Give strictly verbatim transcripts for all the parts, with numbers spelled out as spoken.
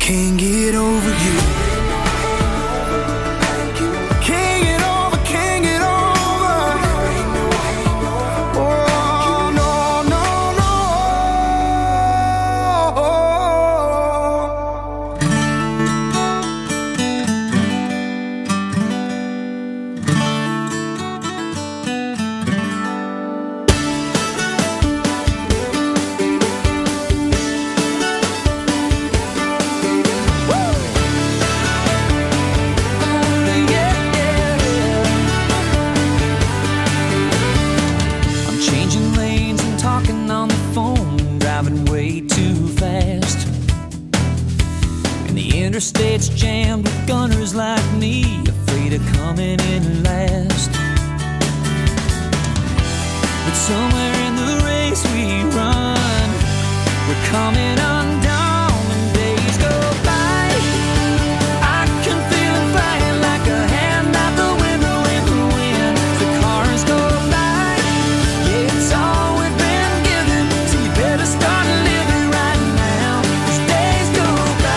can't get over you. Can't get over, can't get over. Oh, no, no, no. Interstate's jammed with gunners like me, afraid of coming in last. But somewhere in the race we run, we're coming undone and days go by. I can feel it flying like a hand out the window in the wind. The cars go by, yeah, it's all we've been given, so you better start living right now, 'cause days go by.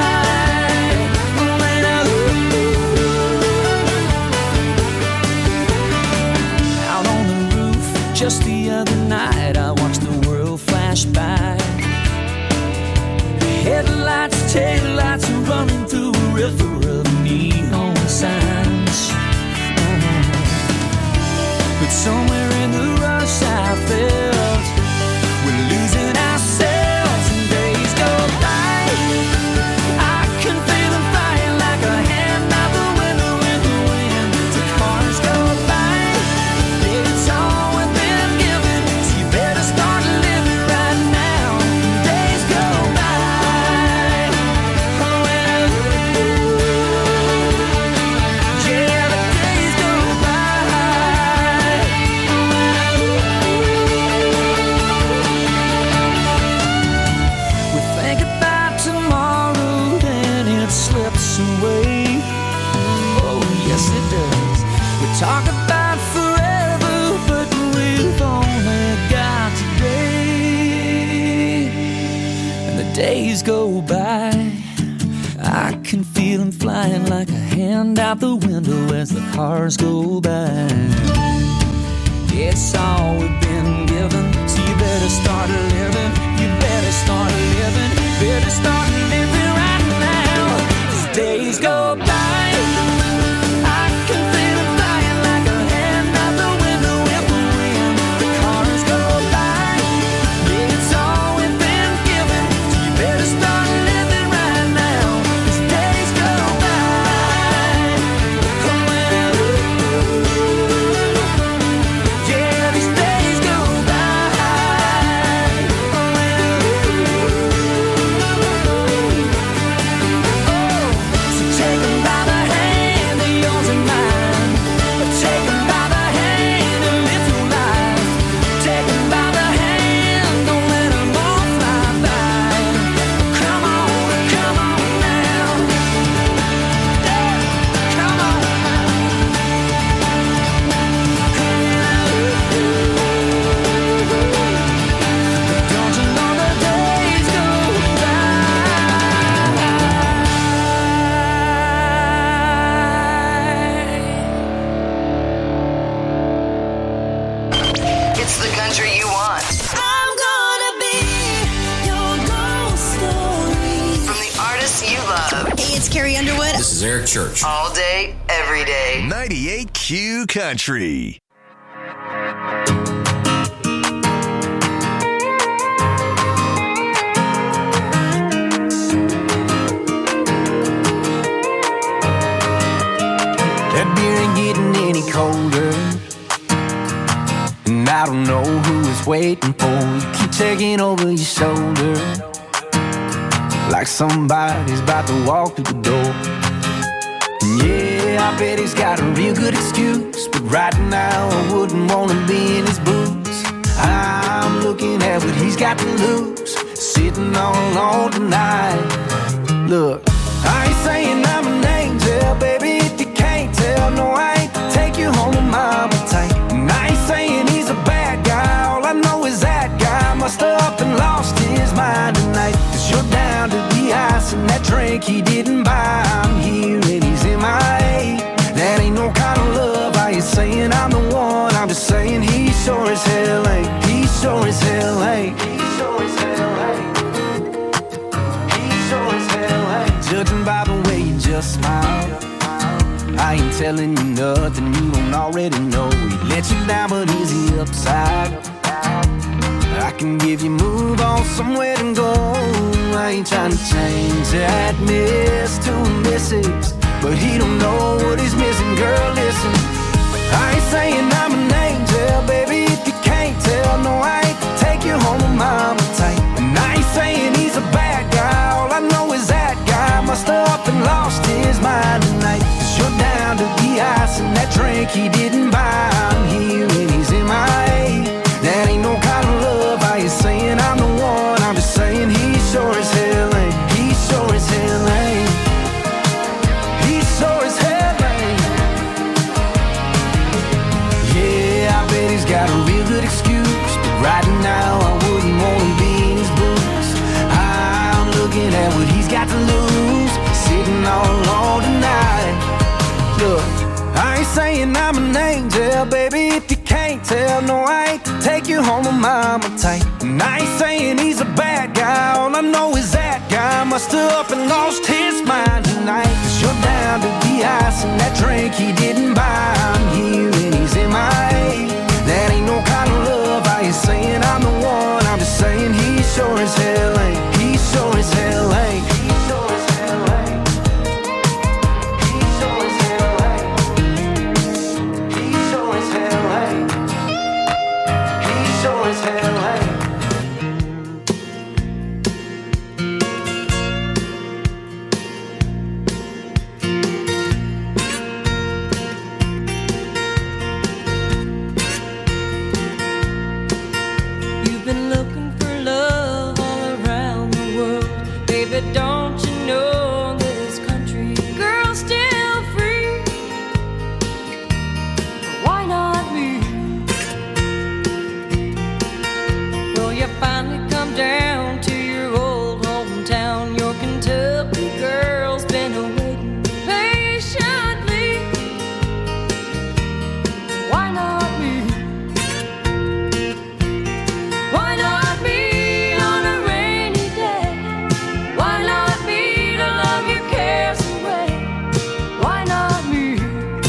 Just the other night I watched the world flash by. Headlights, taillights are running through a river of neon signs. Oh. But somewhere in the rush I felt we're losing ourselves and days go by. I can feel them flying like a hand out the window in the wind. The cars go by, it's all talk about forever, but we've only got today. And the days go by, I can feel them flying like a hand out the window as the cars go by. It's all we've been given, so you better start living. You better start living. Better start living right now, 'cause days go by. Church. All day, every day. ninety-eight Q Country. That beer ain't getting any colder, and I don't know who is waiting for you. Keep checking over your shoulder like somebody's about to walk through the door. Yeah, I bet he's got a real good excuse, but right now I wouldn't want to be in his boots. I'm looking at what he's got to lose, sitting all alone tonight. Look, I ain't saying I'm an angel, baby, if you can't tell. No, I ain't to take you home with mama tight. And I ain't saying he's a bad guy, all I know is that guy must have up and lost his mind tonight. 'Cause you're down to the ice and that drink drink he didn't buy. I'm here and he's in my A. That ain't no kind of love. I ain't saying I'm the one, I'm just saying he sure as hell ain't. He sure as hell ain't. He sure as hell ain't. He sure as hell ain't. Judging by the way you just smile, I ain't telling you nothing you don't already know. He let you down, but is he upside? I can give you move on somewhere to go. I ain't trying to change that miss to a missus, but he don't know what he's missing. Girl, listen, I ain't saying I'm an angel, baby, if you can't tell. No, I ain't to take you home with mama tight. And I ain't saying he's a bad guy, all I know is that guy must have up and lost his mind tonight. Cause you're down to the ice and that drink he didn't buy. I'm here and he's in my A. That ain't no kind of love. I ain't saying I'm the one, I'm just saying he sure as hell ain't. He sure as hell ain't. He sure as hell ain't. Yeah, I bet he's got a real good excuse, but right now I wouldn't wanna be in his boots. I'm looking at what he's got to lose, sitting all alone tonight. Look, I ain't saying I'm an angel, baby, if you can't tell. No, I ain't to take you home with mama tight. And I ain't saying he's a bad guy, all I know is that guy must have up and lost his mind tonight. Cause you're down to the ice and that drink he didn't buy. I'm here and he's in my A. That ain't no kind of love. I ain't saying I'm the one, I'm just saying he sure as hell ain't. He sure as hell ain't. He sure as hell ain't. He sure as hell ain't. He sure as hell ain't. He sure as hell ain't. You've been looking for love all around the world. Baby, don't you know this country girl's still free? Why not me? Well, you finally come down to your old hometown. Your Kentucky girl's been awaiting patiently. Why not me? Why not me on a rainy day? Why not me to love your cares away? Why not me?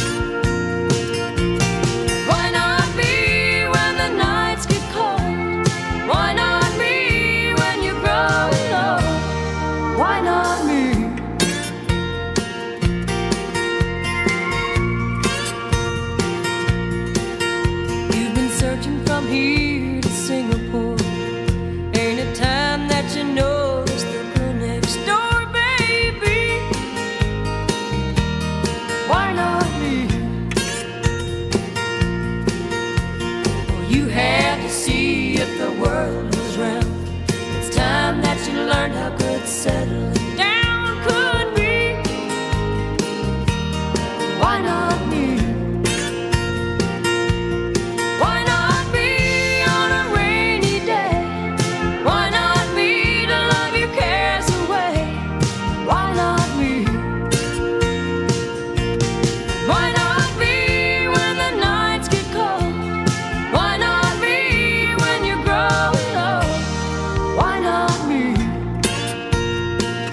Why not me when the nights get cold? Why not me when you're growing old? Why not me? You've been searching from here to Singapore. Ain't it time that you notice the girl next door, baby? Why not me? Well, you had to see if the world was round. It's time that you learned how good settling down could be. Why not me? Why not me on a rainy day? Why not me to love your cares away? Why not me? Why not me when the nights get cold? Why not me when you're growing old? Why not me?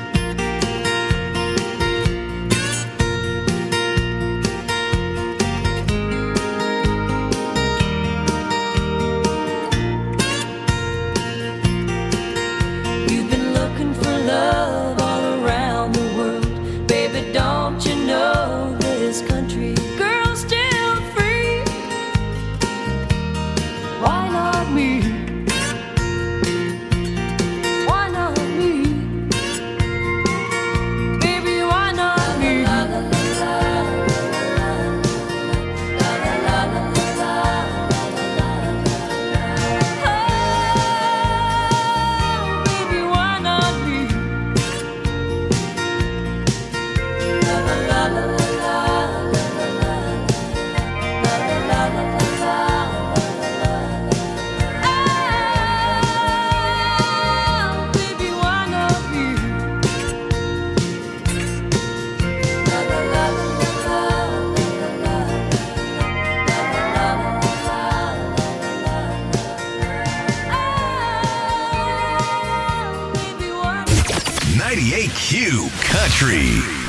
A Q Country.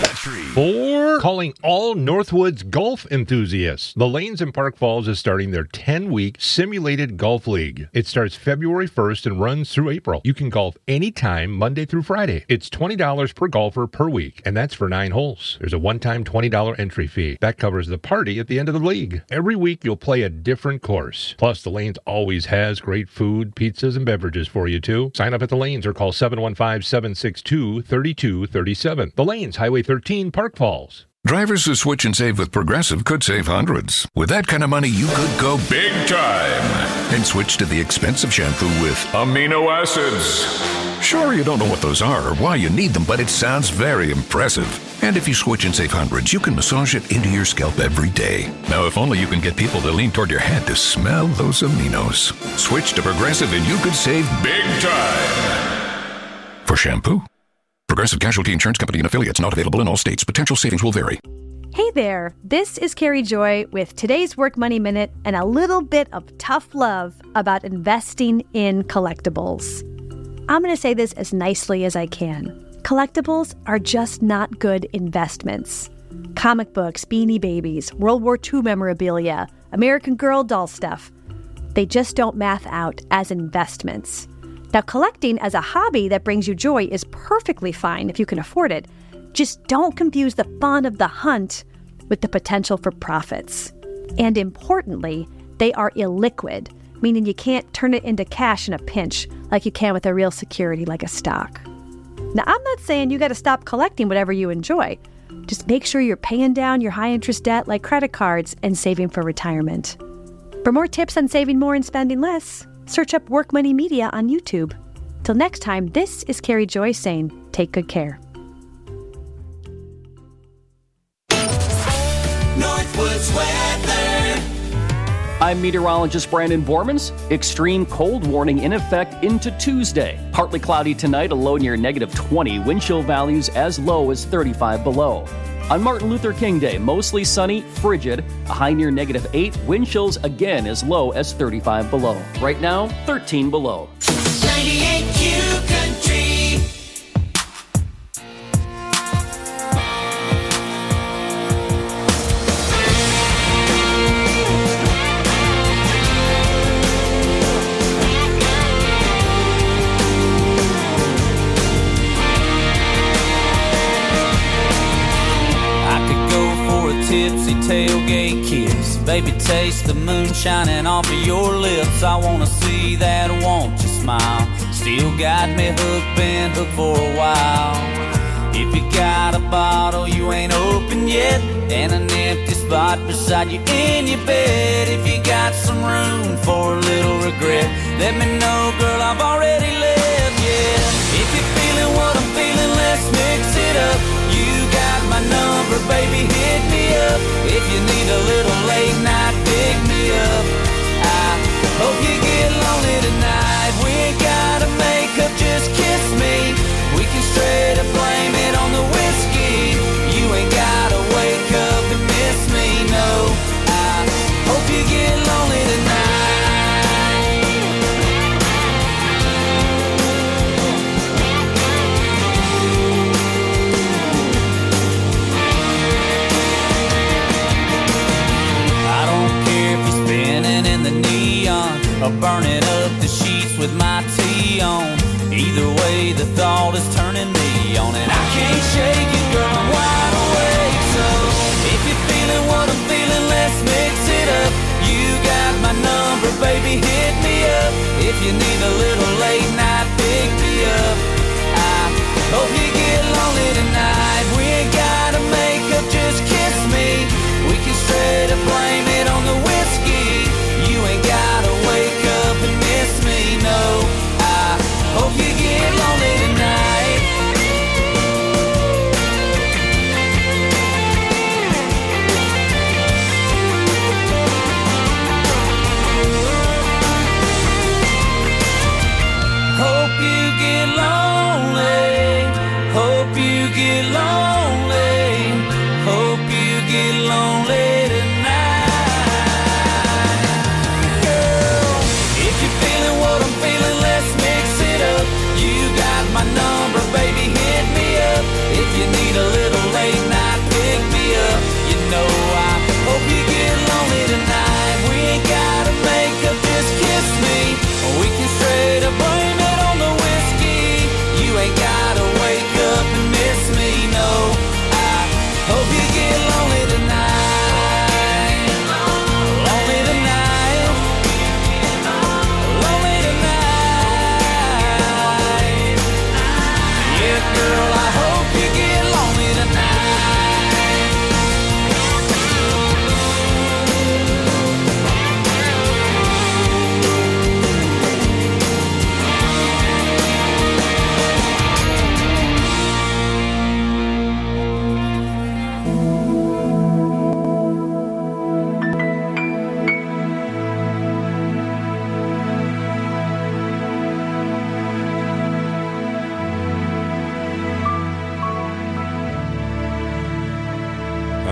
For calling all Northwoods golf enthusiasts, the Lanes in Park Falls is starting their ten-week simulated golf league. It starts February first and runs through April. You can golf anytime, Monday through Friday. It's twenty dollars per golfer per week, and that's for nine holes. There's a one-time twenty dollars entry fee. That covers the party at the end of the league. Every week, you'll play a different course. Plus, the Lanes always has great food, pizzas, and beverages for you, too. Sign up at the Lanes or call seven one five, seven six two, three two three seven. The Lanes, Highway thirteen, Park Falls. Drivers who switch and save with Progressive could save hundreds. With that kind of money, you could go big time and switch to the expensive shampoo with amino acids. Sure, you don't know what those are or why you need them, but it sounds very impressive. And if you switch and save hundreds, you can massage it into your scalp every day. Now, if only you can get people to lean toward your head to smell those aminos. Switch to Progressive and you could save big time. For shampoo. Progressive Casualty Insurance Company and affiliates, not available in all states. Potential savings will vary. Hey there, this is Carrie Joy with today's Work Money Minute and a little bit of tough love about investing in collectibles. I'm going to say this as nicely as I can. Collectibles are just not good investments. Comic books, Beanie Babies, World War Two memorabilia, American Girl doll stuff. They just don't math out as investments. Now, collecting as a hobby that brings you joy is perfectly fine if you can afford it. Just don't confuse the fun of the hunt with the potential for profits. And importantly, they are illiquid, meaning you can't turn it into cash in a pinch like you can with a real security like a stock. Now, I'm not saying you got to stop collecting whatever you enjoy. Just make sure you're paying down your high-interest debt like credit cards and saving for retirement. For more tips on saving more and spending less, search up Work Money Media on YouTube. Till next time, this is Carrie Joy saying, take good care. Northwoods weather. I'm meteorologist Brandon Bormans. Extreme cold warning in effect into Tuesday. Partly cloudy tonight, a low near negative twenty. Wind chill values as low as thirty-five below. On Martin Luther King Day, mostly sunny, frigid, a high near negative eight. Wind chills again as low as thirty-five below. Right now, thirteen below. ninety-eight Q Country. Tipsy tailgate kiss, baby, taste the moon shining off of your lips. I wanna see that, won't you smile? Still got me hooked, been hooked for a while. If you got a bottle you ain't opened yet, and an empty spot beside you in your bed, if you got some room for a little regret, let me know, girl, I've already left, yeah. If you're feeling what I'm feeling, let's mix it up. You got my number, baby, hit me up. If you need a little late night, pick me up. I hope you get lonely tonight. We ain't gotta make up, just kiss me. We can straight up blame it on the whiskey. You ain't gotta wake up and miss me, no. I hope you get lonely tonight. Or burning up the sheets with my tea on. Either way, the thought is turning me on, and I can't shake it, girl, I'm wide awake. So if you're feeling what I'm feeling, let's mix it up. You got my number, baby, hit me up. If you need a little late night, pick me up. I hope you get lonely tonight. We ain't gotta make up, just kiss me. We can straight up blame it on the whiskey. You ain't gotta wake up and miss me, no. I hope you get lonely tonight.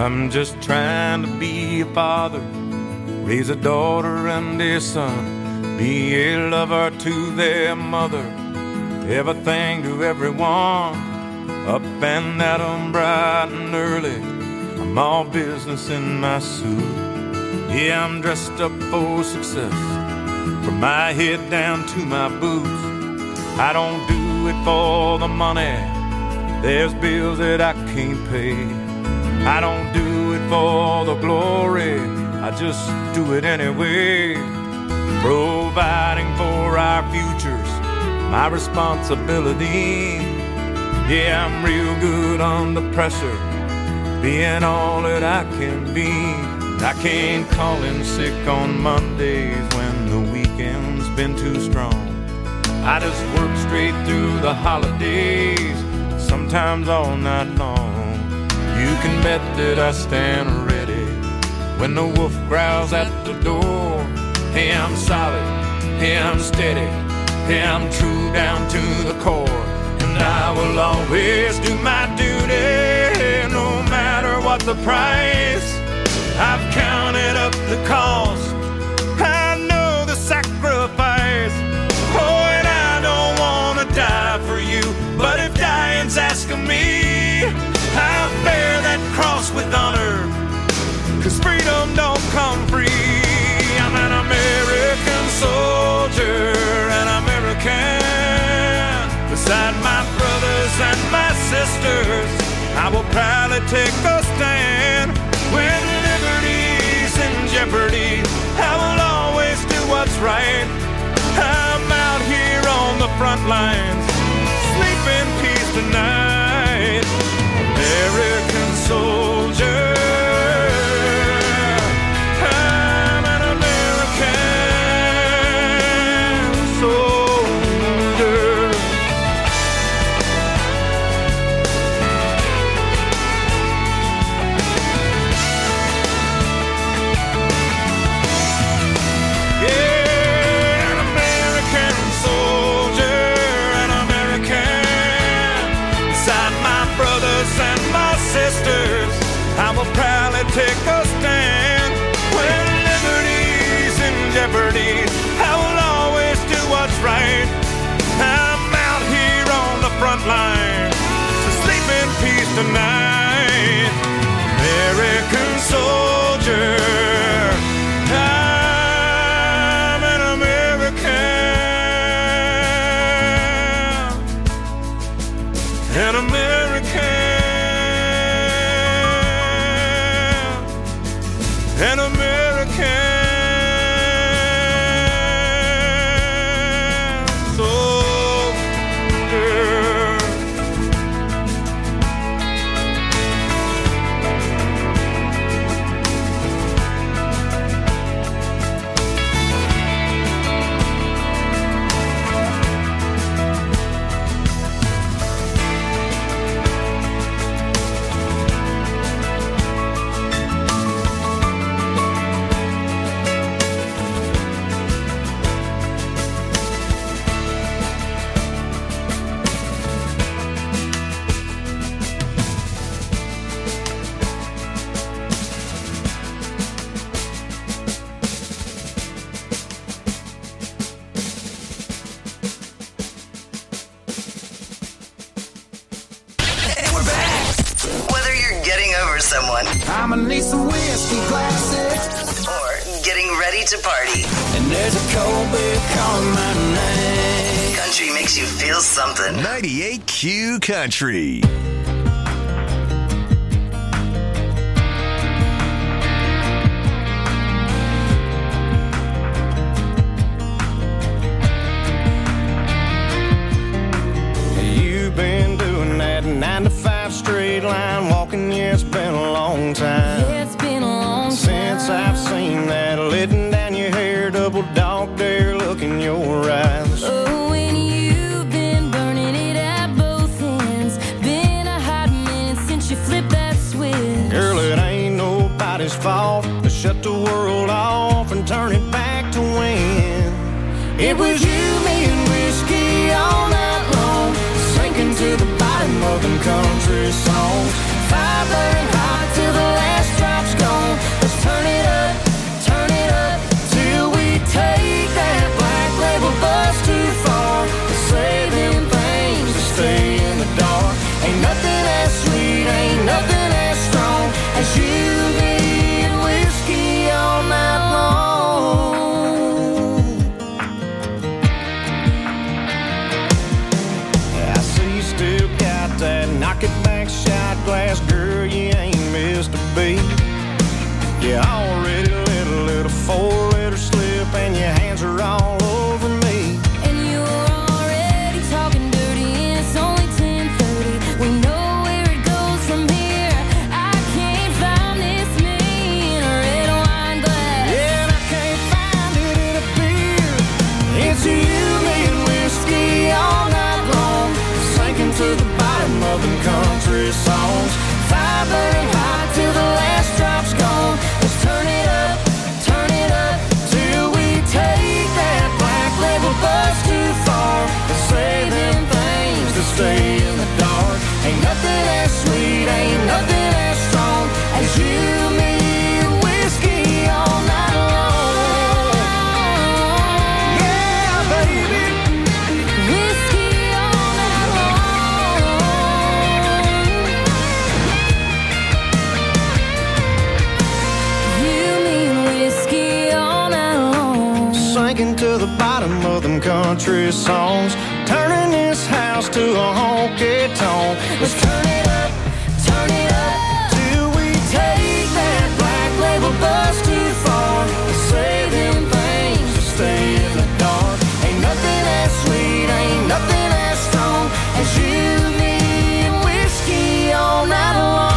I'm just trying to be a father, raise a daughter and a son, be a lover to their mother, everything to everyone, up and at 'em bright and early. I'm all business in my suit. Yeah, I'm dressed up for success, from my head down to my boots. I don't do it for the money, there's bills that I can't pay. I don't do it for the glory, I just do it anyway. Providing for our futures, my responsibility. Yeah, I'm real good under pressure, being all that I can be. I can't call in sick on Mondays when the weekend's been too strong. I just work straight through the holidays, sometimes all night long. You can bet that I stand ready when the wolf growls at the door. Hey, I'm solid, hey, I'm steady, hey, I'm true down to the core. And I will always do my duty, no matter what the price. I've counted up the cost, I know the sacrifice. Oh, and I don't want to die for you, but if dying's asking me, I'll bear that cross with honor, 'cause freedom don't come free. I'm an American soldier, an American. Beside my brothers and my sisters, I will proudly take a stand. When liberty's in jeopardy, I will always do what's right. I'm out here on the front lines, sleep in peace tonight. American soldier, I'm an American soldier. Yeah, an American soldier, an American. Beside my brothers and my sisters, I will proudly take a stand. When liberty's in jeopardy, I will always do what's right. I'm out here on the front line, so sleep in peace tonight. American soldier, I'm an American, an American, an American soldier. Whether you're getting over someone, I'ma need some whiskey glasses, or getting ready to party, and there's a cold beer calling my name. country makes you feel something. ninety-eight Q Country. You've been doing that nine to five straight line walking, yeah, it's been a long time. Yeah, it's been a long time since I've seen that letting down your hair, double dog dare look in your eyes. Oh, and you've been burning it at both ends. Been a hot minute since you flipped that switch. Girl, it ain't nobody's fault to shut the world off and turn it back to when it was you, me, and whiskey all night long, sinking to the bottom of them country songs. Fire burning hot till the last country songs, turning this house to a honky tonk. Let's turn it up, turn it up, till we take that black label bus too far. Say them things to stay in the dark. Ain't nothing as sweet, ain't nothing as strong as you, me, and whiskey all night long.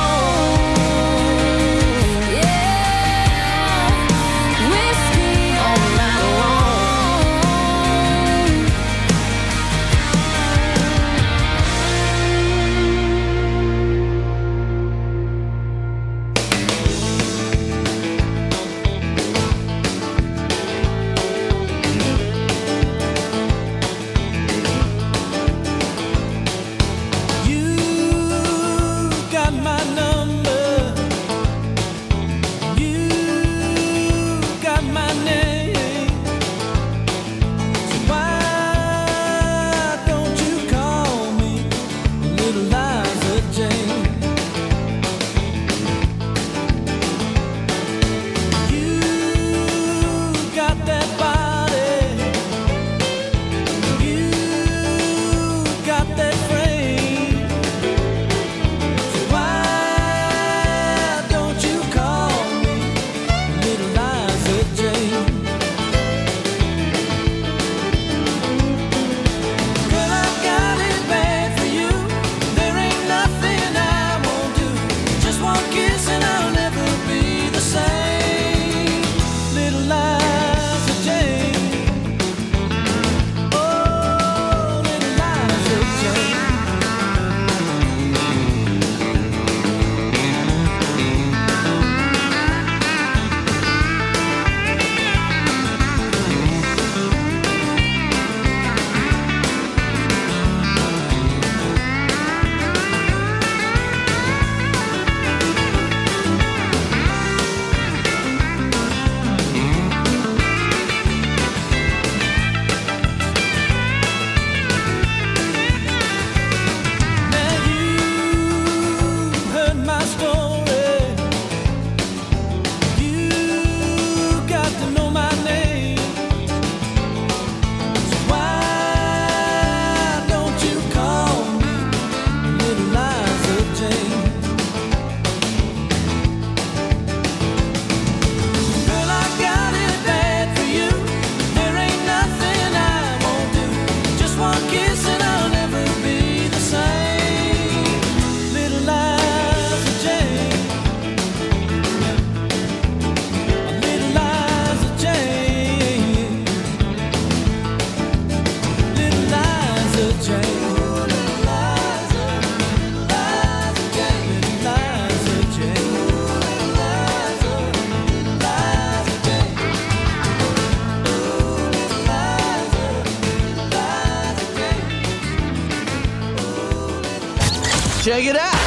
Check it out.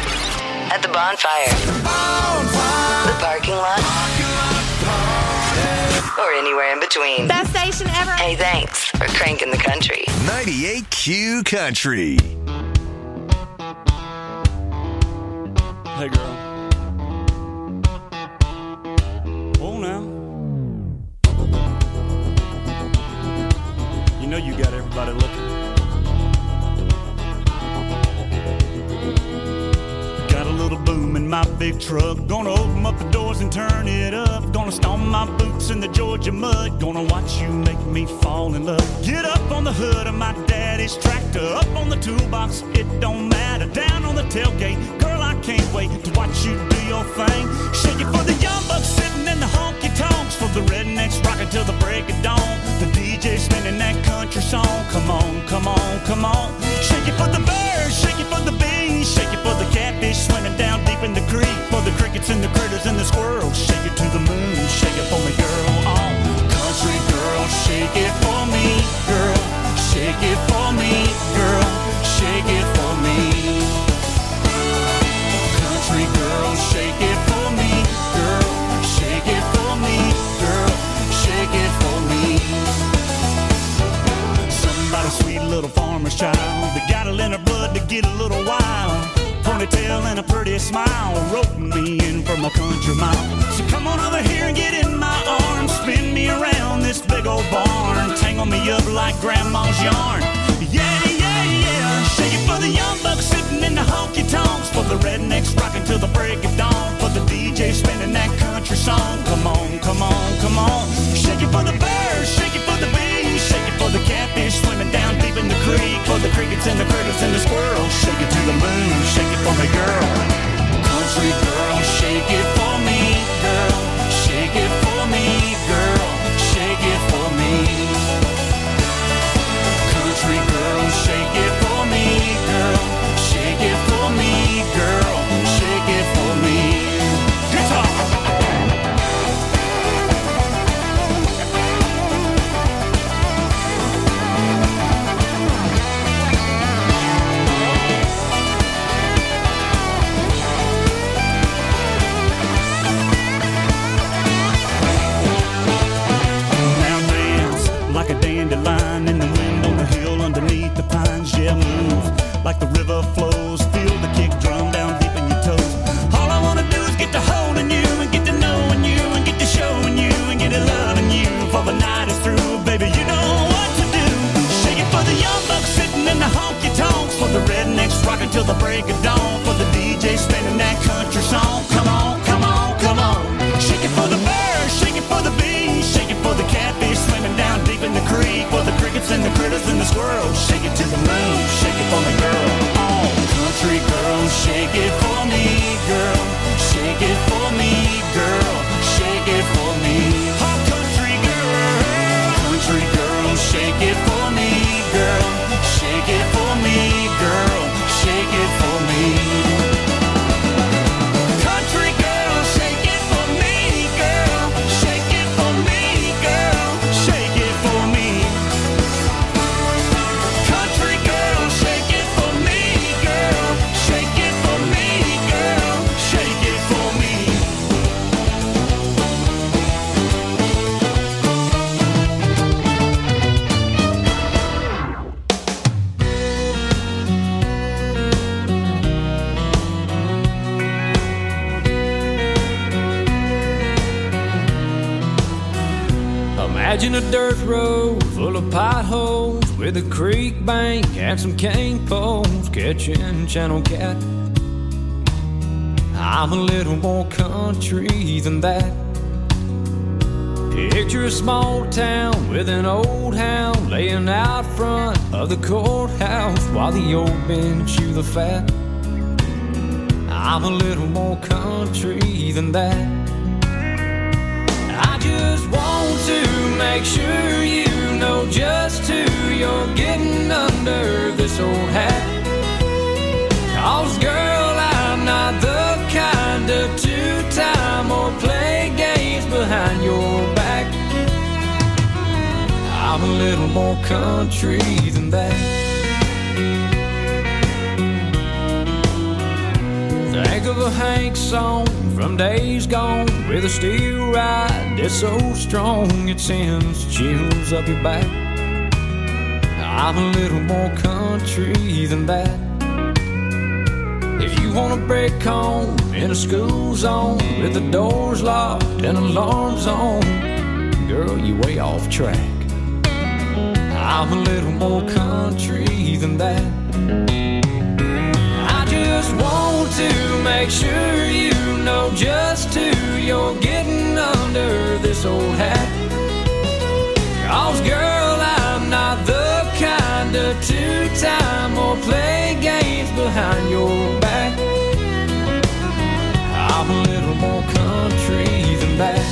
At the bonfire. bonfire. The parking lot. Or anywhere in between. Best station ever. Hey, thanks for cranking the country. ninety-eight Q Country. Hey, girl. Oh, now. You know you got everybody looking. Got a little boom in my big truck. Gonna open up the doors and turn it up. Gonna stomp my boots in the Georgia mud. Gonna watch you make me fall in love. Get up on the hood of my daddy's tractor. Up on the toolbox, it don't matter. Down on the tailgate, girl, I can't wait to watch you do your thing. Shake it for the young bucks sitting in the honky tonks. For the rednecks rocking till the break of dawn. The D J spinning that country song. Come on, come on, come on. Shake it for the birds, shake it for the bees. Shake it for the catfish swimming down deep in the creek. For the crickets and the critters and the squirrels. Shake it to the moon, shake it for me, girl. Oh, country girl, shake it for me, girl. Shake it for me, girl. Shake it for me. Country girl, shake it for me, girl. Shake it for me, girl. Shake it for me. Somebody sweet little farmer's child. They got a little ponytail and a pretty smile, roping me in from a country mile. So come on over here and get in my arms, spin me around this big old barn, tangle me up like grandma's yarn. Yeah, yeah, yeah. Shake it for the young bucks sitting in the honky tonks, for the rednecks rocking till the break of dawn, for the D J spinning that country song. Come on, come on, come on. Shake it for the birds, shake it for the bees, shake it for the catfish swimming down deep in the creek, for the crickets and the critters and the squirrels. Shake it to the moon, shake it for me, girl. Country girl, shake it for me, girl. Shake it for me, girl. Shake it for me. Country girl, shake it for me, girl. Shake it for me, girl. Shake it for me. Guitar. Like a dandelion in the wind on the hill underneath the pines. Yeah, move like the river flows. Feel the kick drum down deep in your toes. All I wanna do is get to holding you and get to knowing you and get to showing you and get to loving you. For the night is through, baby, you know what to do. Shake it for the young bucks sitting in the honky tonks, for the rednecks rocking till the break of dawn, for the D J spinning that country song. Come on, come on, come on. Shake it for the birds, shake it for the bees, shake it for the catfish swimming down deep in the creek, for the crickets and the critters and the squirrels. Shake it to the moon, shake it for me, girl. Oh, country girl, shake it for me, girl. Shake it for me, girl. Shake it for me. Oh, country girl, country girl, shake it for me, girl. Shake it for me, girl. Shake it for me. Country girl, shake it for me, girl. Shake it for me, girl. Shake it for me. Country girl, shake it for me, girl. Shake it for me, girl. Shake it for me. Imagine a dirt road full of potholes with a creek bank and some cane poles catching channel cat. I'm a little more country than that. Picture a small town with an old hound laying out front of the courthouse while the old men chew the fat. I'm a little more country than that. I just want to make sure you know just who you're getting under this old hat. 'Cause girl, I'm not the kind of two-time or play games behind your back. I'm a little more country than that. Think of a Hank song from days gone with a steel ride that's so strong it sends chills up your back. I'm a little more country than that. If you want to break home in a school zone with the doors locked and alarms on, girl, you way off track. I'm a little more country than that. I just want to make sure you know just who you're getting under this old hat. 'Cause girl, I'm not the kind of two-time or play games behind your back. I'm a little more country than that.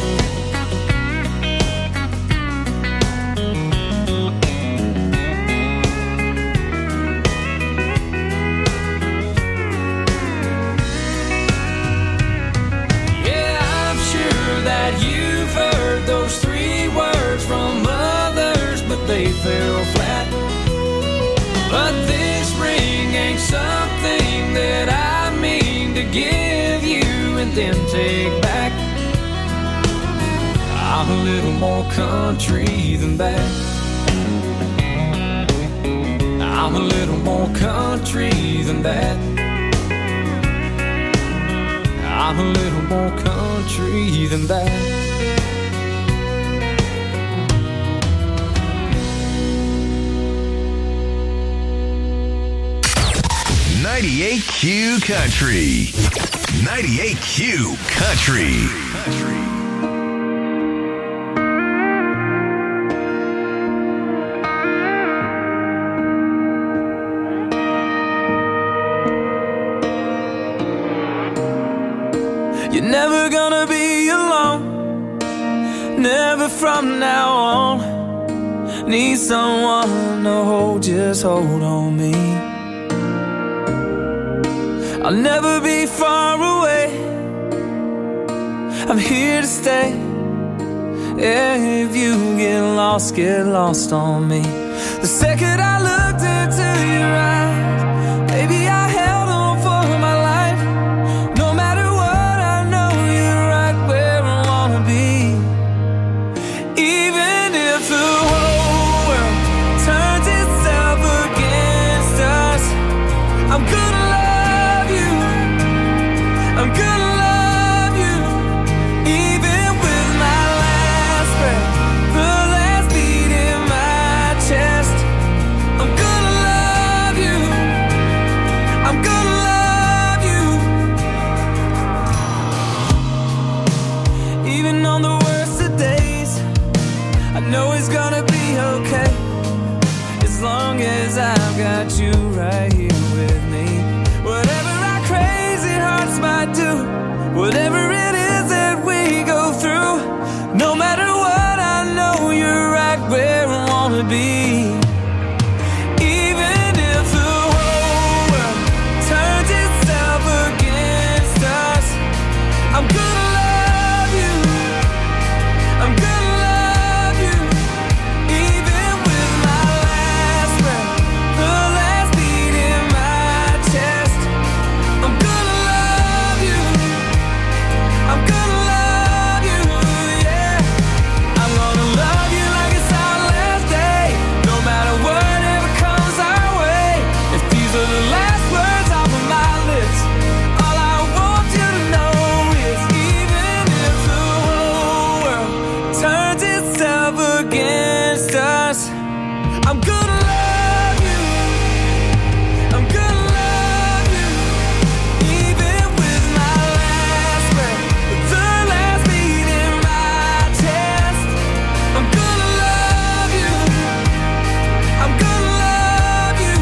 Those three words from others, but they fell flat. But this ring ain't something that I mean to give you and then take back. I'm a little more country than that. I'm a little more country than that. I'm a little more country than that. ninety-eight Q Country. ninety-eight Q Country. Country. You're never gonna be alone, never from now on. Need someone to hold, just hold on me. I'll never be far away, I'm here to stay. Yeah, if you get lost, get lost on me. The second I looked into your eyes, baby, I held on for my life. No matter what, I know you're right where I wanna be. Even if the whole world turns itself against us, I'm gonna I'm gonna love you, even with my last breath, the last beat in my chest. I'm gonna love you, I'm gonna love you. Even on the worst of days, I know it's gonna be okay, as long as I've got you right here with me. Whatever our crazy hearts might do, whatever it is that we go through, no matter what, I know you're right where I wanna be. Even if the whole world turns itself against us, I'm gonna love you, I'm gonna love you, even with my last breath, the last beat in my chest. I'm gonna love you, I'm gonna love you, yeah. I'm gonna love you like it's our last day, no matter whatever comes our way. If these are the last words off of my lips, all I want you to know is, even if the whole world turns itself against us, I'm gonna love you, I'm gonna love you, even with my last breath, the last beat in my chest. I'm gonna love you, I'm gonna love you.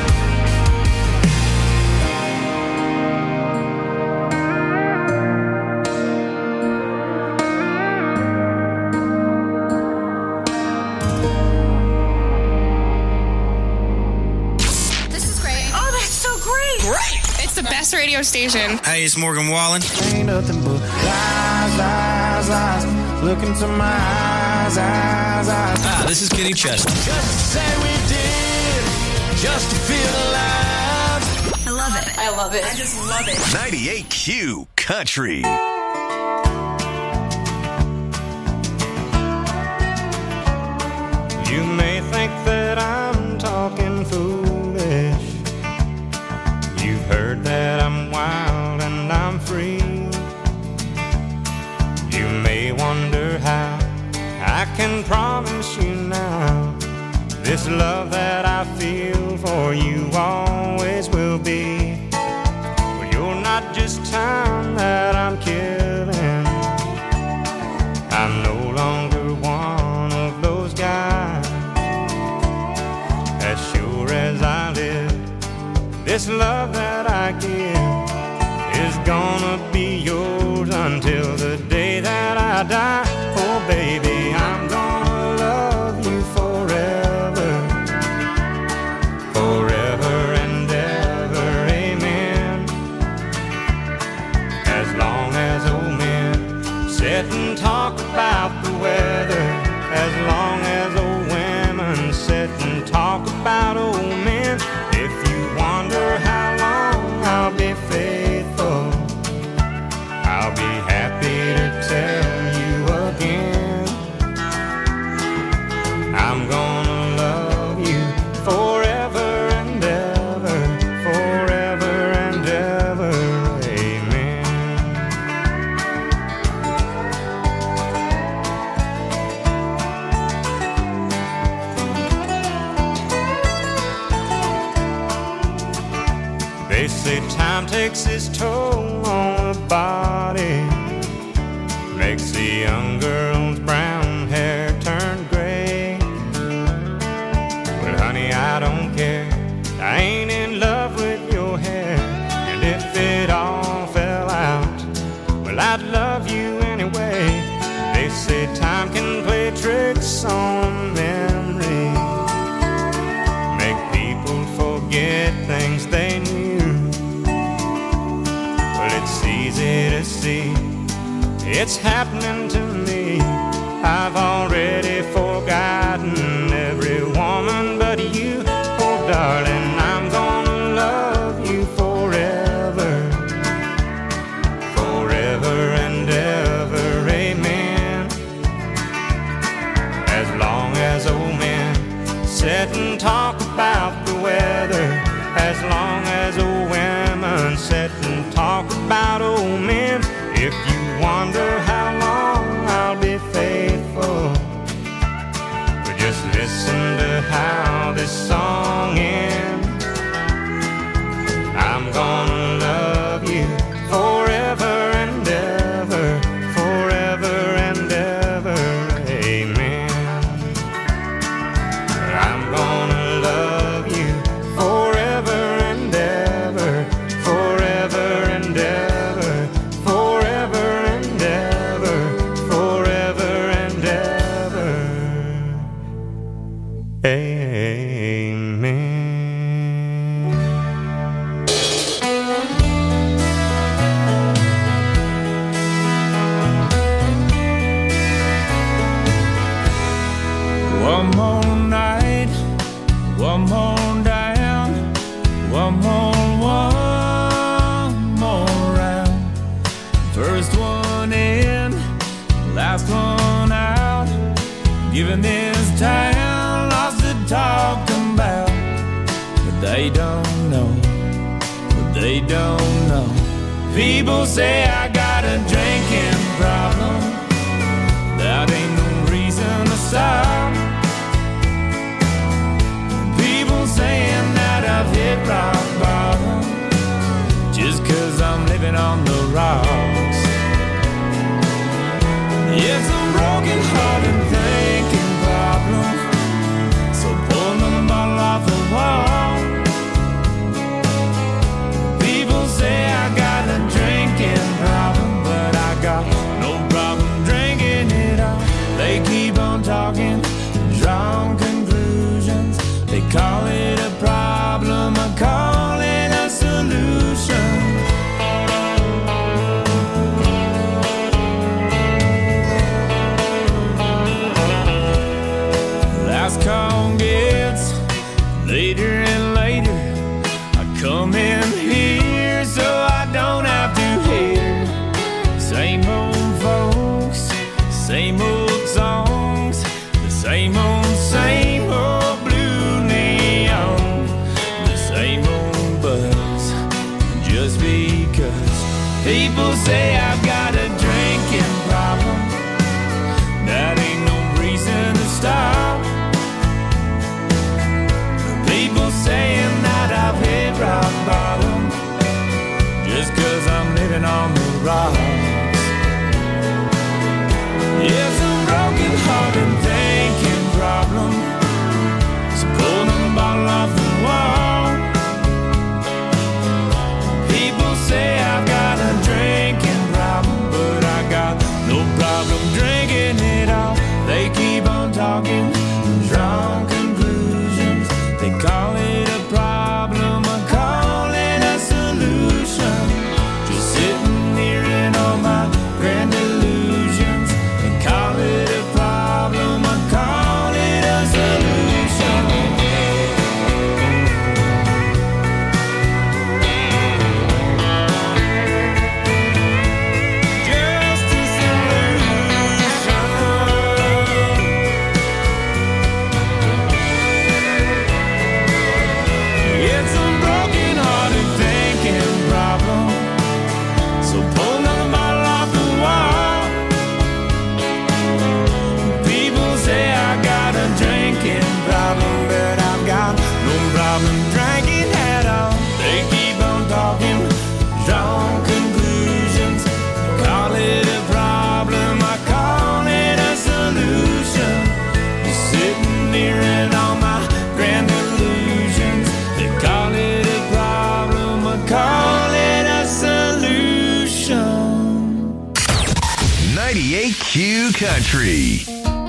This is great. Oh, that's so great. Great. It's the best radio station. Hey, it's Morgan Wallen. Ain't nothing but lies, lies, lies. Look into my eyes, eyes, eyes. Ah, this is Kenny Chesney. Just to say we did, just to feel alive. I love it. I love it. I just love it. ninety-eight Q Country. You may think that I'm talking foolish. You've heard that I'm wild and I'm free. You may wonder how I can promise you now this love that I feel for you always will be. But you're not just time that I'm killing. I'm no longer one of those guys. As sure as I live, this love that I give is gonna be yours until the day that I die. Oh baby, I'm gonna love you forever, forever and ever, amen. As long as old men sit and talk about the weather, as long as old women sit and talk about old men. If you wonder how long I'll be faithful, I'll be happy to tell you They say time takes its toll on the body, makes the young girl's brown hair turn gray. Well, honey, I don't care. I ain't in love with your hair. And if it all fell out, well, I'd love you anyway. They say time can play tricks on memory, make people forget things they knew. Well, it's easy to see it's happening to me. I've already forgotten every woman but you. Oh, darling, I'm gonna love you forever, forever and ever, amen. As long as old men sit and talk about the weather, as long as old women sit and talk about old men. If you wonder how long I'll be faithful, but just listen to how this song ends. I'm gonna love you forever and ever, forever and ever, amen. I'm gonna love you forever and ever, forever and ever, forever and ever, forever and ever, amen. One more night, one more down, one more, one more round. First one in, last one out. Giving this town lots to talk about, but they don't know, but they don't know. People say I got a drinking problem, that ain't no reason to stop. People saying that I've hit rock bottom, just cause I'm living on the rocks. It's a broken heart and thinking problem, so pull the bottle off the wall. People say I got a drinking problem, but I got no problem drinking it all. They keep on talking, drawing conclusions. They call it a problem, I call it a solution. Last call gets later and later. I come in here so I don't have to hear same old folks, same old songs, the same old, same old blue neon, the same old buzz. Just because people say I've got a drinking problem, that ain't no reason to stop. People saying that I've hit rock bottom, just cause I'm living on the rocks. It's a broken heart and thinking problem, so pull the bottle off the wall. People say I've got a drinking problem, but I got no problem drinking it all. They keep on talking, drawing conclusions. They call it a problem, I call it a solution. Just sitting here in a Q Country.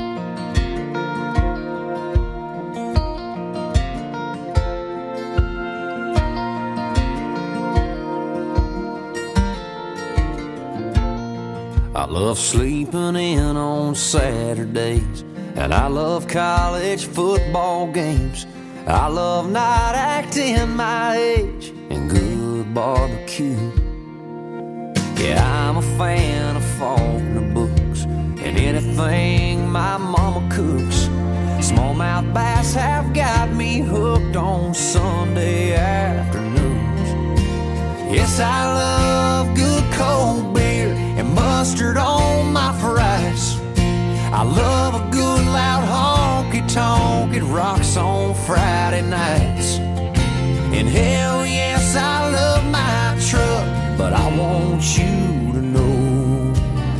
I love sleeping in on Saturdays, and I love college football games. I love not acting my age and good barbecue. Yeah, I'm a fan of Faulkner books and anything my mama cooks. Smallmouth bass have got me hooked on Sunday afternoons. Yes, I love good cold beer and mustard on my fries. I love a good loud honky-tonk. It rocks on Friday nights. And hell yes, I love my truck, but I want you to know,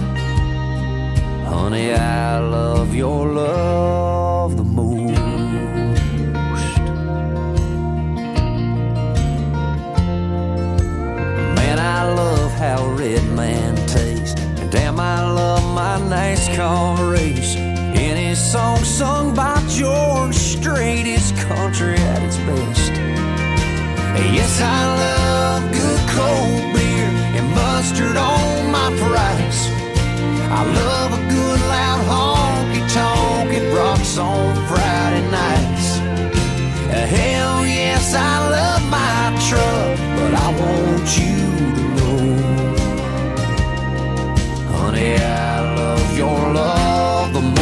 honey, I love your love the most. Man, I love how Red Man tastes, and damn, I love my NASCAR race. Any song sung by George Strait is country at its best. Yes, I love good cold beer and mustard on my fries. I love a good loud honky-tonk. It rocks on Friday nights. Hell yes, I love my truck, but I want you to know, honey, I love your love the most.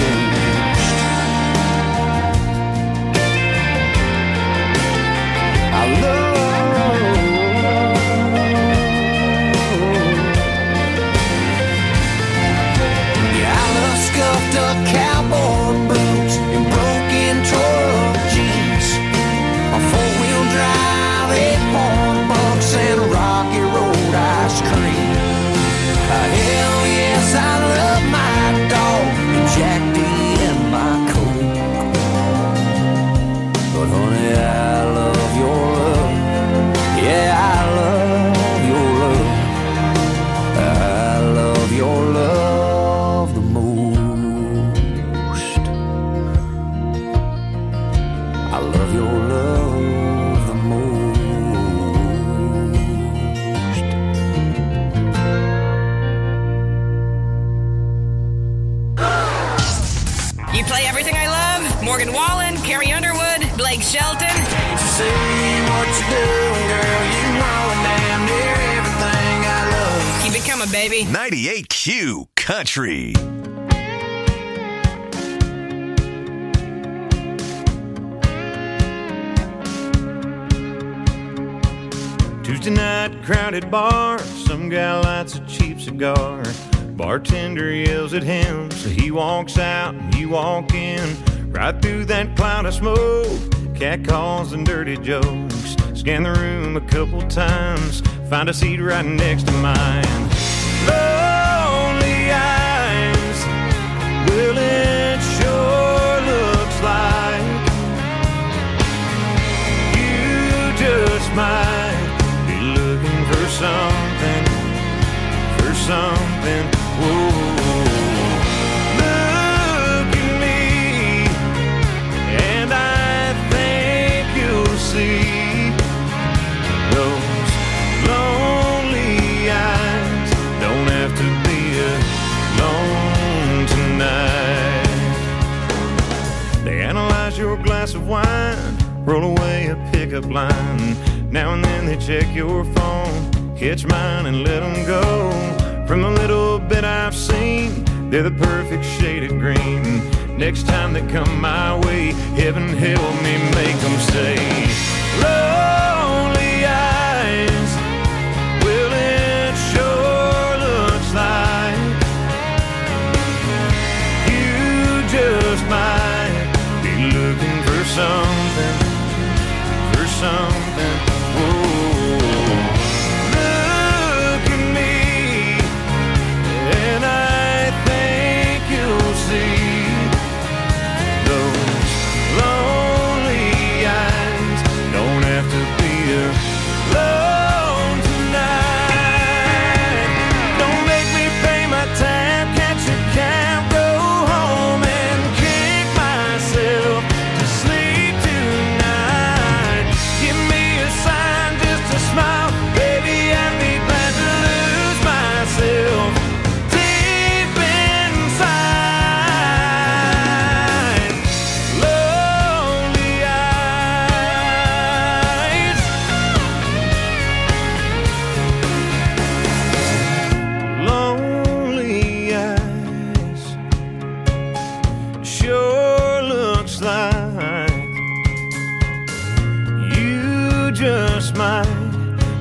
I love scuffed up cowboy boots and broken truck jeans, a four-wheel drive, eight-point bucks, and Rocky Road ice cream. Uh, hell yes, I love my dog and Jack D and my Coke. But honey, I love your love. Yeah, I love your love. I love your love the most. I love your love the most. You play everything I love. Morgan Wallen, Carrie Underwood, Blake Shelton. Can't you see what you're doing, girl? You know damn near everything I love. Keep it coming, baby. ninety-eight Q Country. Tuesday night, crowded bar. Some guy lights a cheap cigar. Bartender yells at him, so he walks out and you walk in. Right through that cloud of smoke, cat calls and dirty jokes. Scan the room a couple times, find a seat right next to mine. Lonely eyes, well it sure looks like you just might be looking for something, for something. Whoa, look at me, and I think you'll see those lonely eyes don't have to be alone tonight. They analyze your glass of wine, roll away a pickup line. Now and then they check your phone, catch mine and let them go. From the little bit I've seen, they're the perfect shade of green. Next time they come my way, heaven help me make them say, lonely eyes, well it sure looks like you just might be looking for something, for something. Whoa. Those lonely eyes don't have to be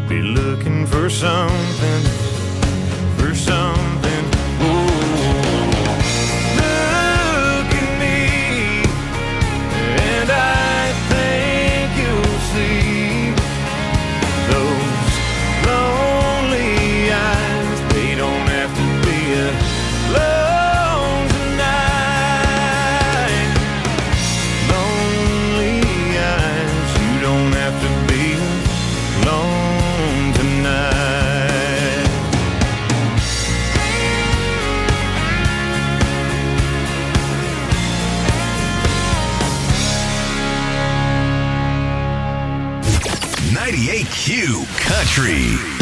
be looking for something, for something. Look at me, and I think you'll see those lonely eyes. They don't have to be alone tonight. Lonely eyes, you don't have to be alone tonight. ninety-eight Q Country.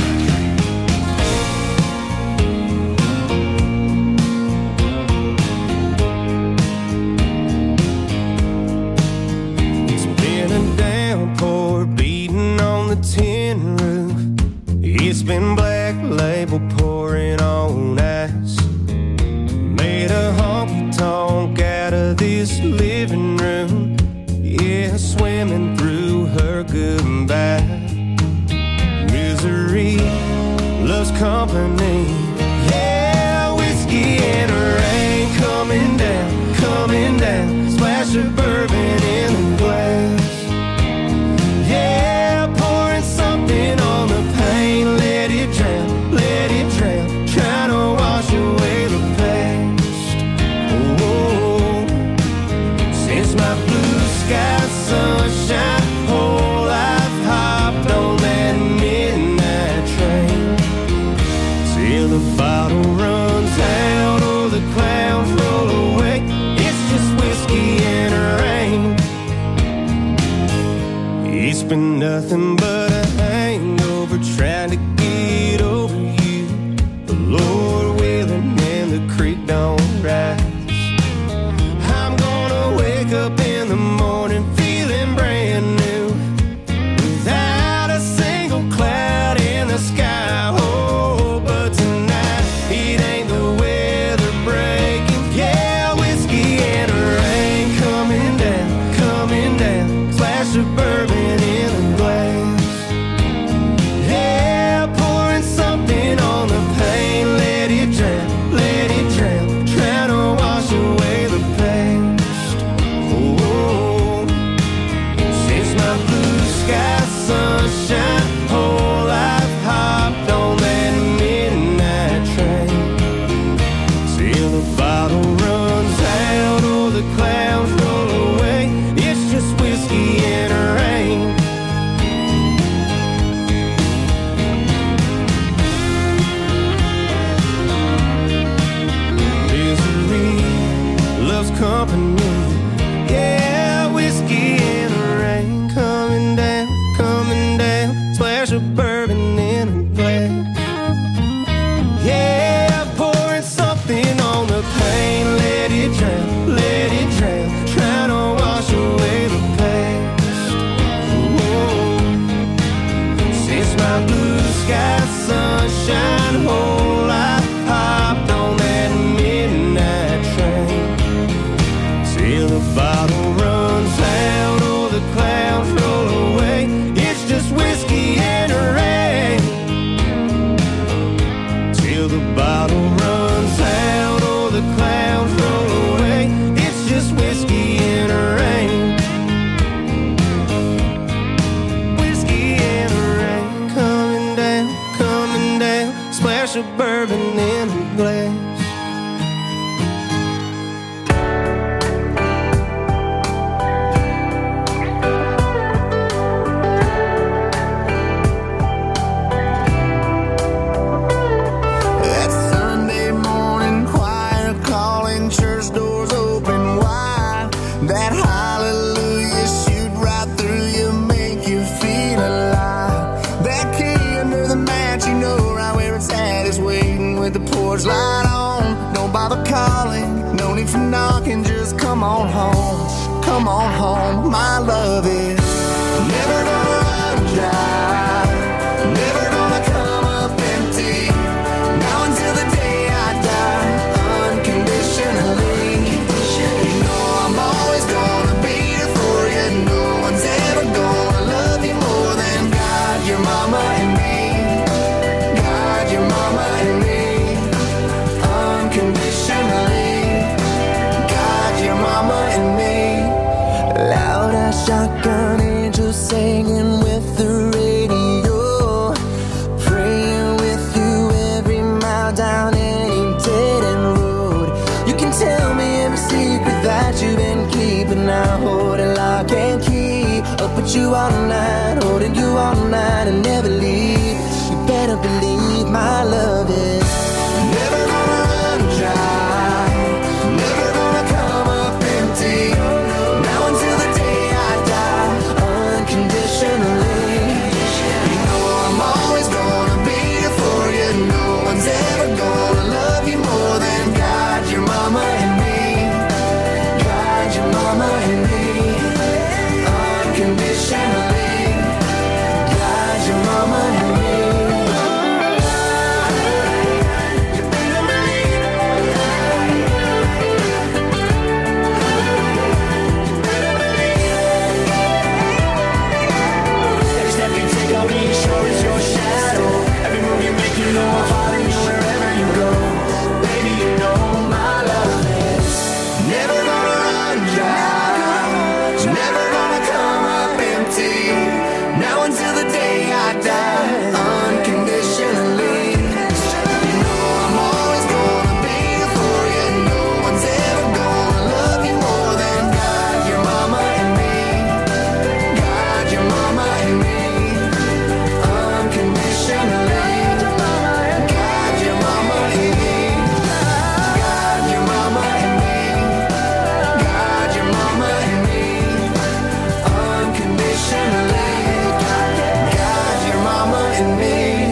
It's been a downpour beating on the tin roof. It's been black label pouring on ice. Made a honky tonk out of this living room. Yeah, swimming through her goodbye. Misery loves company. Yeah, whiskey and rain coming down, coming down. Splash of bourbon in the glass. Yeah, pouring something on the pain. Let it drown, let it drown. Trying to wash away the past. Oh, since my blue sky sunshine, whole life hopped on that midnight train. Till the bottle runs out or the clouds roll away. It's just whiskey and rain. It's been nothing but a hangover trying to get over you. The Lord willing and the creek don't rise. I'm gonna wake up in the morning feeling brand new, without a single cloud in the sky. Oh, but tonight it ain't the weather breaking. Yeah, whiskey and rain coming down, coming down. Splash of bourbon in the glass. Yeah, pouring something on the pain. Let it drown, let it drown. Trying to wash away the past. Oh, since my blue sky sunshine, whole life hopped on that midnight train. Till the bottle runs out or the clouds roll away. It's just whiskey and rain. Misery loves company. Yeah, whiskey and rain coming down, coming down. Splash of bourbon in a glass. Yeah, pouring something on the pain. Let it drown, let it drown. Trying to wash away the past. Whoa. Since my blue sky sunshine, whole life hopped on that midnight train. Till the bottle runs out or the clouds roll away. It's just whiskey and rain. Till the bottle runs out or the clouds roll away. It's just whiskey and rain. Whiskey and rain coming down, coming down. Splash of bourbon in a glass. That Sunday morning choir calling, church doors open wide. That hallelujah shoot right through you, make you feel alive. That key under the mat, you know right where it's at, is waiting with the porch light on. Don't bother calling, no need for knocking, just come on home. Come on home, my love is never gonna run dry. Never gonna come up empty. Now until the day I die, unconditionally. You know I'm always gonna be here for you. No one's ever gonna love you more than God, your mama, and me. shotgun angel singing with the radio, praying with you every mile down any dead end road. You can tell me every secret that you've been keeping, I hold it lock and key. Up with you all night, holding you all night and never leave. You better believe my love is never gonna run dry, never gonna come up empty. Now until the day I die, unconditionally. You know I'm always gonna be here for you. No one's ever gonna love you more than God, your mama and me. God, your mama and me. Unconditionally. God, your mama and me. Every step you take on me sure is your shadow. Every move you make, you know I'm following you wherever you go. Baby, you know my love is never gonna run dry, never gonna come up empty. Now until the day I die, unconditionally. You know I'm always gonna be here for you. No one's ever gonna love you more than God, your mama and me. God, your mama and me. Unconditionally. God, your mama and me. God, your mama and me. God, your mama and me. Unconditionally. God, your mama and me.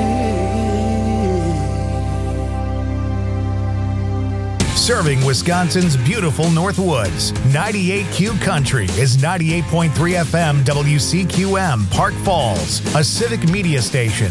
Serving Wisconsin's beautiful North Woods, ninety-eight Q Country is ninety-eight point three F M W C Q M, Park Falls, a civic media station.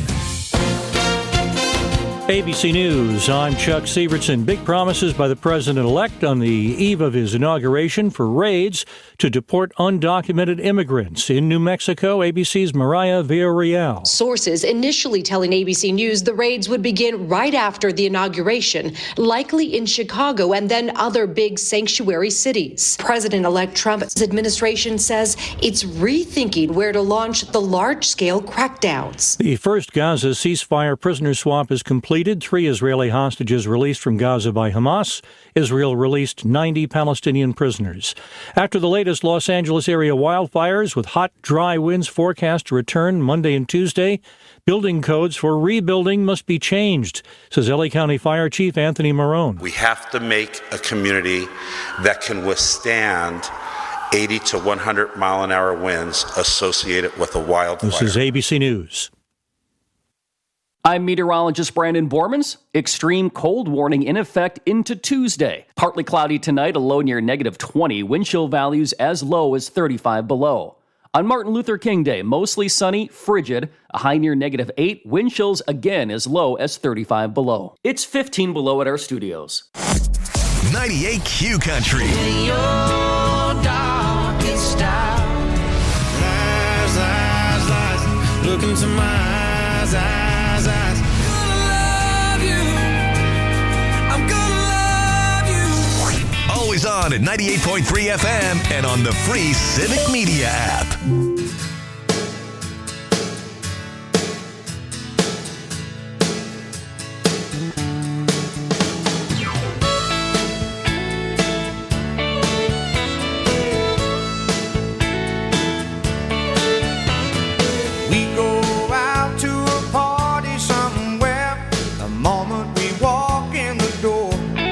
A B C News, I'm Chuck Sievertson. Big promises by the president-elect on the eve of his inauguration for raids to deport undocumented immigrants. In New Mexico, A B C's Mariah Villarreal. Sources initially telling A B C News the raids would begin right after the inauguration, likely in Chicago and then other big sanctuary cities. President-elect Trump's administration says it's rethinking where to launch the large-scale crackdowns. The first Gaza ceasefire prisoner swap is completed. Three Israeli hostages released from Gaza by Hamas. Israel released ninety Palestinian prisoners. After the latest Los Angeles area wildfires, with hot, dry winds forecast to return Monday and Tuesday, building codes for rebuilding must be changed, says L A County Fire Chief Anthony Marone. We have to make a community that can withstand eighty to one hundred mile an hour winds associated with a wildfire. This is A B C News. I'm meteorologist Brandon Bormans. Extreme cold warning in effect into Tuesday. Partly cloudy tonight, a low near negative twenty. Wind chill values as low as thirty-five below. On Martin Luther King Day, mostly sunny, frigid, a high near negative eight. Wind chills again as low as thirty-five below. It's fifteen below at our studios. ninety-eight Q Country. In your darkest hour. Lies, lies, lies. Look into my eyes, eyes. Always on at ninety-eight point three F M and on the free Civic Media app. We go out to a party somewhere. The moment we walk in the door,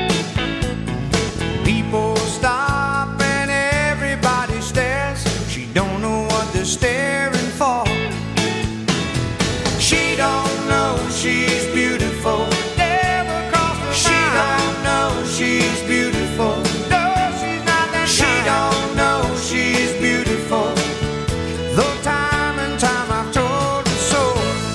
people stop and everybody stares. She don't know what they're staring for. She don't know she's beautiful. Never crossed her She don't know she's beautiful. No, she's not that She kind. Don't know she's beautiful. Though time and time I've told her so.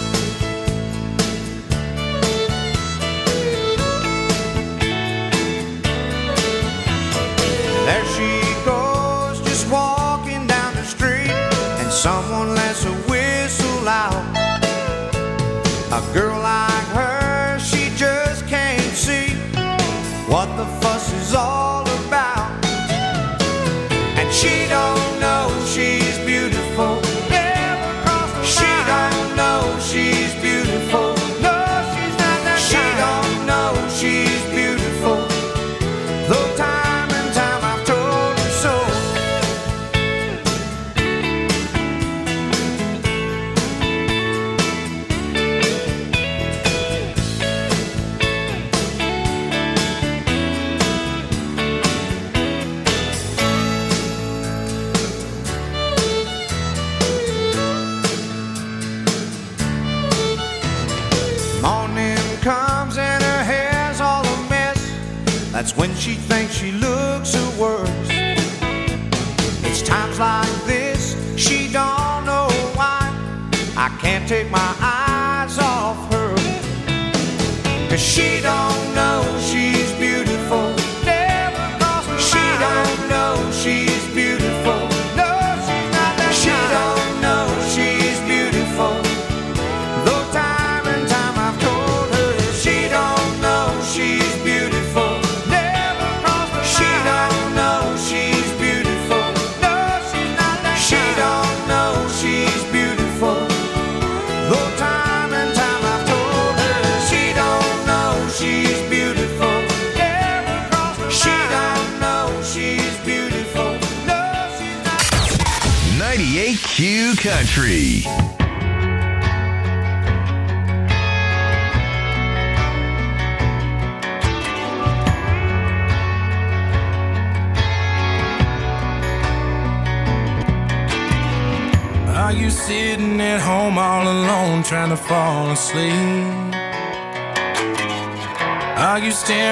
There she goes, just walking down the street, and someone lets a whistle out. A girl like her, she just can't see what the fuss is all about. And she don't know she's beautiful. That's when she thinks she looks her worst. It's times like this, she don't know why I can't take my eyes off her. 'Cause she don't know she's beautiful. Never crossed her mind. She don't know she's beautiful. No, she's not that kind. She don't know she's beautiful. Though time and time I've told her she don't know she's beautiful. Never crossed her mind. She don't know she's beautiful. No, she's not that kind. She don't know she's beautiful. Though time and time I've told her she don't know she's beautiful. Never crossed her mind. She don't know she's beautiful. No, she's not. ninety-eight Q Country. Are you sitting at home all alone trying to fall asleep? Are you staring